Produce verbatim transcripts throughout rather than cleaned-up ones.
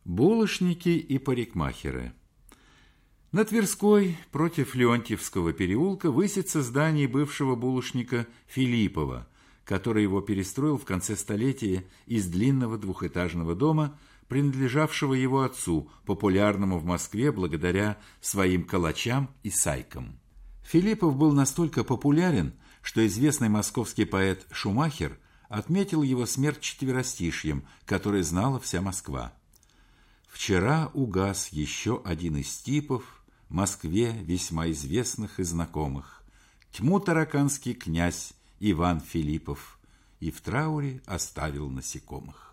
Булочники и парикмахеры. На Тверской, против Леонтьевского переулка, высится здание бывшего булочника Филиппова, который его перестроил в конце столетия из длинного двухэтажного дома, принадлежавшего его отцу, популярному в Москве благодаря своим калачам и сайкам. Филиппов был настолько популярен, что известный московский поэт Шумахер отметил его смерть четверостишьем, которое знала вся Москва. Вчера угас еще один из типов, Москве весьма известных и знакомых, тьму тараканский князь Иван Филиппов, и в трауре оставил насекомых.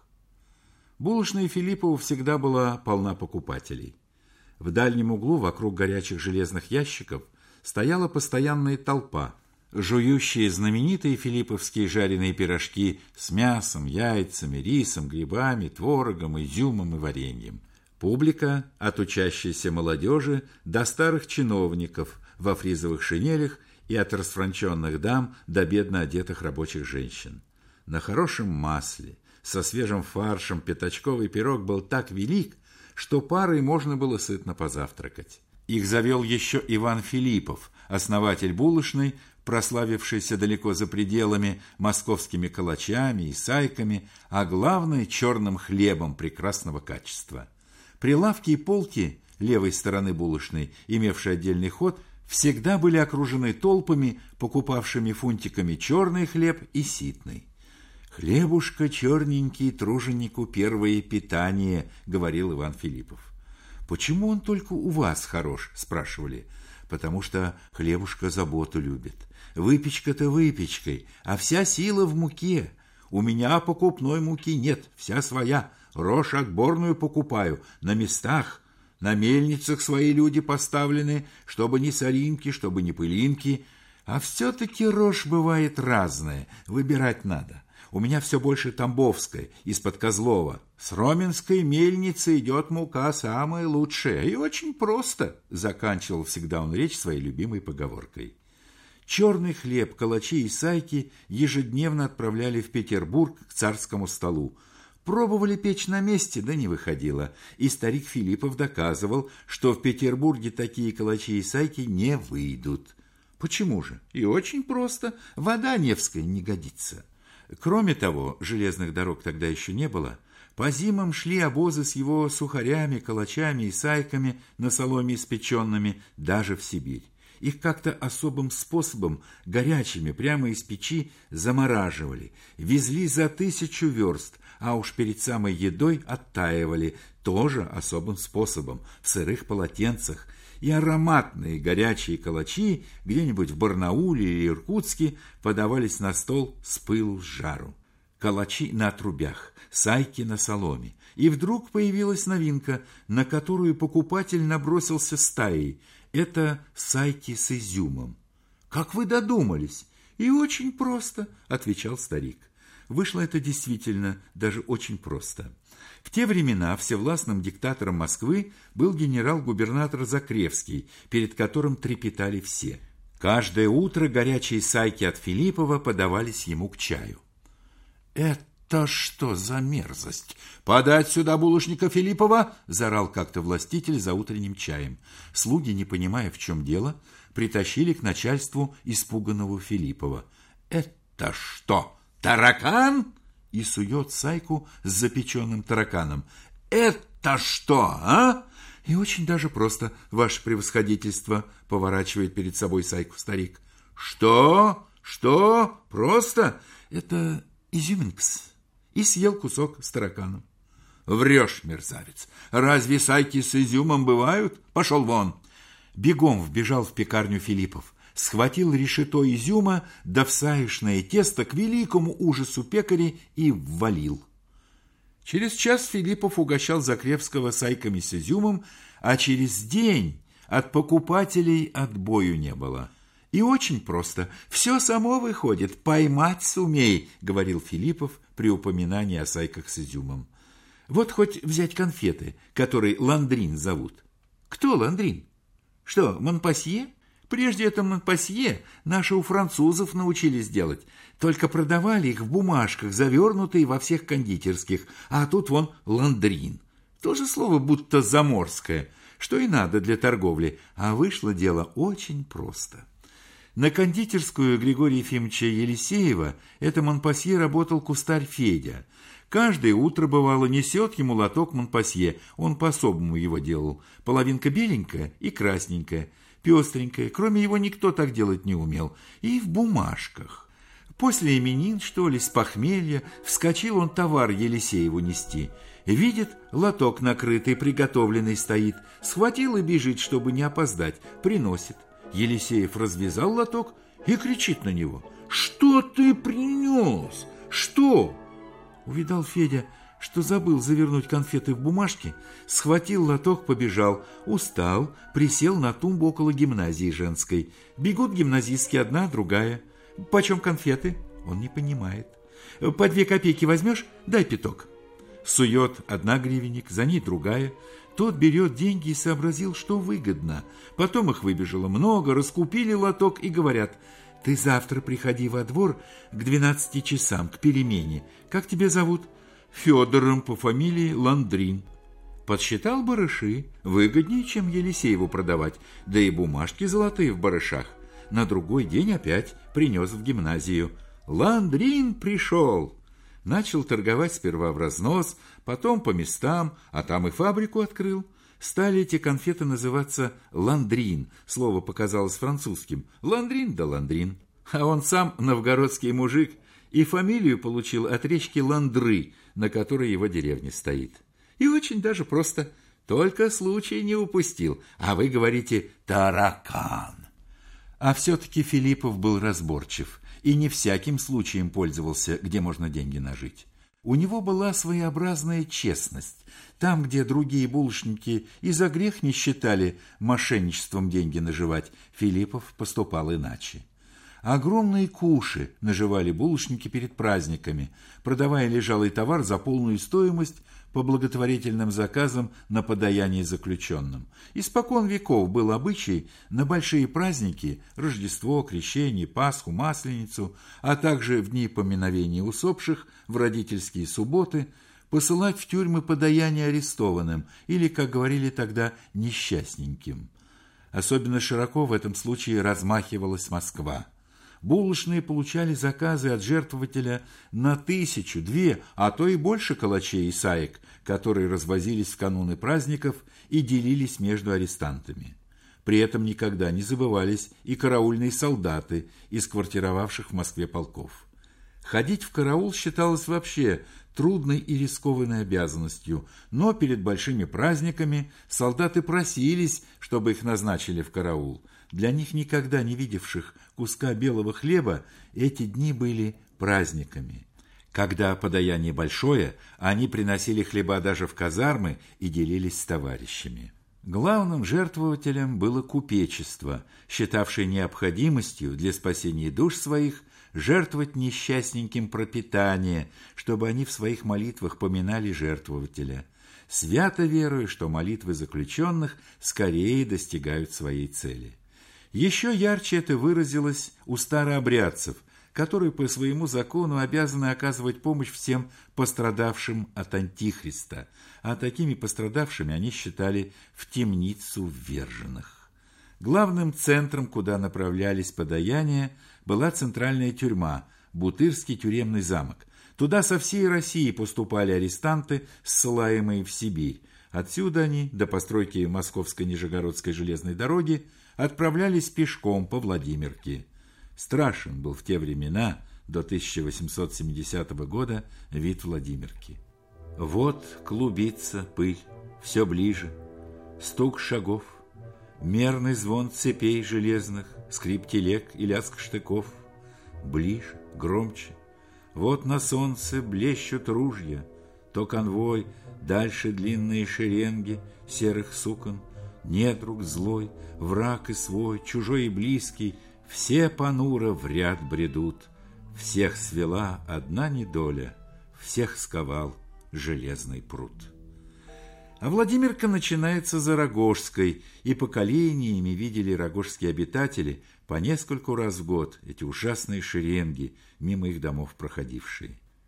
Булочная Филиппова всегда была полна покупателей. В дальнем углу, вокруг горячих железных ящиков, стояла постоянная толпа, жующие знаменитые филипповские жареные пирожки с мясом, яйцами, рисом, грибами, творогом, изюмом и вареньем. Публика, от учащейся молодежи до старых чиновников во фризовых шинелях и от расфранченных дам до бедно одетых рабочих женщин. На хорошем масле, со свежим фаршем пятачковый пирог был так велик, что парой можно было сытно позавтракать. Их завел еще Иван Филиппов, основатель булочной, прославившийся далеко за пределами московскими калачами и сайками, а главное черным хлебом прекрасного качества. Прилавки и полки левой стороны булочной, имевшие отдельный ход, всегда были окружены толпами, покупавшими фунтиками черный хлеб и ситный. «Хлебушка черненький, труженику первое питание», — говорил Иван Филиппов. «Почему он только у вас хорош?» — спрашивали. «Потому что хлебушка заботу любит. Выпечка-то выпечкой, а вся сила в муке. У меня покупной муки нет, вся своя. Рожь отборную покупаю, на местах. На мельницах свои люди поставлены, чтобы не соринки, чтобы не пылинки. А все-таки рожь бывает разная, выбирать надо. У меня все больше тамбовская, из-под Козлова. С роменской мельницы идет мука самая лучшая. И очень просто», — заканчивал всегда он речь своей любимой поговоркой. Черный хлеб, калачи и сайки ежедневно отправляли в Петербург к царскому столу. Пробовали печь на месте, да не выходило. И старик Филиппов доказывал, что в Петербурге такие калачи и сайки не выйдут. Почему же? И очень просто. Вода Невская не годится. Кроме того, железных дорог тогда еще не было. По зимам шли обозы с его сухарями, калачами и сайками на соломе испеченными даже в Сибирь. Их как-то особым способом, горячими, прямо из печи, замораживали, везли за тысячу верст, а уж перед самой едой оттаивали, тоже особым способом, в сырых полотенцах. И ароматные горячие калачи где-нибудь в Барнауле или Иркутске подавались на стол с пылу с жару. Калачи на трубях, сайки на соломе. И вдруг появилась новинка, на которую покупатель набросился стаей. Это сайки с изюмом. «Как вы додумались?» «И очень просто», — отвечал старик. Вышло это действительно даже очень просто. В те времена всевластным диктатором Москвы был генерал-губернатор Закревский, перед которым трепетали все. Каждое утро горячие сайки от Филиппова подавались ему к чаю. «Это что за мерзость? Подать сюда булочника Филиппова!» — заорал как-то властитель за утренним чаем. Слуги, не понимая, в чем дело, притащили к начальству испуганного Филиппова. «Это что, таракан?» И сует сайку с запеченным тараканом. «Это что, а?» «И очень даже просто, ваше превосходительство», — поворачивает перед собой сайку старик. «Что? Что? Просто? Это изюминкс». И съел кусок с тараканом. «Врешь, мерзавец! Разве сайки с изюмом бывают? Пошел вон!» Бегом вбежал в пекарню Филиппов, схватил решето изюма да в саишное тесто к великому ужасу пекаря и ввалил. Через час Филиппов угощал Закревского сайками с изюмом, а через день от покупателей отбою не было. «И очень просто. Все само выходит. Поймать сумей», — говорил Филиппов при упоминании о сайках с изюмом. «Вот хоть взять конфеты, которые ландрин зовут». «Кто ландрин? Что, Монпасье? Прежде это Монпасье наши у французов научились делать. Только продавали их в бумажках, завернутые во всех кондитерских. А тут вон ландрин. тоже слово будто заморское, что и надо для торговли, а вышло дело очень просто. На кондитерскую Григория Ефимовича Елисеева это Монпасье работал кустарь Федя. Каждое утро, бывало, несет ему лоток Монпасье, он по-особому его делал, половинка беленькая и красненькая, пестренькая, кроме его никто так делать не умел, и в бумажках. После именин, что ли, с похмелья, вскочил он товар Елисееву нести. Видит, лоток накрытый, приготовленный стоит, схватил и бежит, чтобы не опоздать, приносит. Елисеев развязал лоток и кричит на него: «Что ты принес? Что?» Увидал Федя, что забыл завернуть конфеты в бумажки, схватил лоток, побежал, устал, присел на тумбу около гимназии женской. Бегут гимназистки, одна, другая. «Почем конфеты?» Он не понимает. «По две копейки возьмешь? Дай пяток». Сует одна гривенник, за ней другая. Тот берет деньги и сообразил, что выгодно. Потом их выбежало много, раскупили лоток и говорят: «Ты завтра приходи во двор к двенадцати часам, к перемене. Как тебя зовут?» «Федором, по фамилии Ландрин». Подсчитал барыши, выгоднее, чем Елисееву продавать, да и бумажки золотые в барышах. На другой день опять принес в гимназию. «Ландрин пришел!» Начал торговать сперва в разнос, потом по местам, а там и фабрику открыл. Стали эти конфеты называться «Ландрин». Слово показалось французским. Ландрин да Ландрин. А он сам новгородский мужик и фамилию получил от речки Ландры, на которой его деревня стоит. И очень даже просто. Только случай не упустил. А вы говорите «таракан». А все-таки Филиппов был разборчив и не всяким случаем пользовался, где можно деньги нажить. У него была своеобразная честность. Там, где другие булочники и за грех не считали мошенничеством деньги наживать, Филиппов поступал иначе. Огромные куши наживали булочники перед праздниками, продавая лежалый товар за полную стоимость по благотворительным заказам на подаяние заключенным. Испокон веков был обычай на большие праздники – Рождество, Крещение, Пасху, Масленицу, а также в дни поминовения усопших, в родительские субботы – посылать в тюрьмы подаяние арестованным или, как говорили тогда, несчастненьким. Особенно широко в этом случае размахивалась Москва. Булочные получали заказы от жертвователя на тысячу, две, а то и больше калачей и саек, которые развозились в кануны праздников и делились между арестантами. При этом никогда не забывались и караульные солдаты из квартировавших в Москве полков. Ходить в караул считалось вообще трудной и рискованной обязанностью, но перед большими праздниками солдаты просились, чтобы их назначили в караул. Для них, никогда не видевших куска белого хлеба, эти дни были праздниками. Когда подаяние большое, они приносили хлеба даже в казармы и делились с товарищами. Главным жертвователем было купечество, считавшее необходимостью для спасения душ своих жертвовать несчастненьким пропитание, чтобы они в своих молитвах поминали жертвователя, свято веруя, что молитвы заключенных скорее достигают своей цели. Еще ярче это выразилось у старообрядцев, которые по своему закону обязаны оказывать помощь всем пострадавшим от Антихриста, а такими пострадавшими они считали в темницу вверженных. Главным центром, куда направлялись подаяния, была центральная тюрьма, Бутырский тюремный замок. Туда со всей России поступали арестанты, ссылаемые в Сибирь. Отсюда они, до постройки Московской Нижегородской железной дороги, отправлялись пешком по Владимирке. Страшен был в те времена, до тысяча восемьсот семидесятого года, вид Владимирки. Вот клубится пыль, все ближе, стук шагов, мерный звон цепей железных, скрип телег и лязг штыков. Ближе, громче. Вот на солнце блещут ружья, то конвой, дальше длинные шеренги серых сукон, недруг злой, враг и свой, чужой и близкий, все понуро в ряд бредут. Всех свела одна недоля, всех сковал железный пруд. А Владимирка начинается за Рогожской, и поколениями видели рогожские обитатели по нескольку раз в год эти ужасные шеренги, мимо их домов проходившие.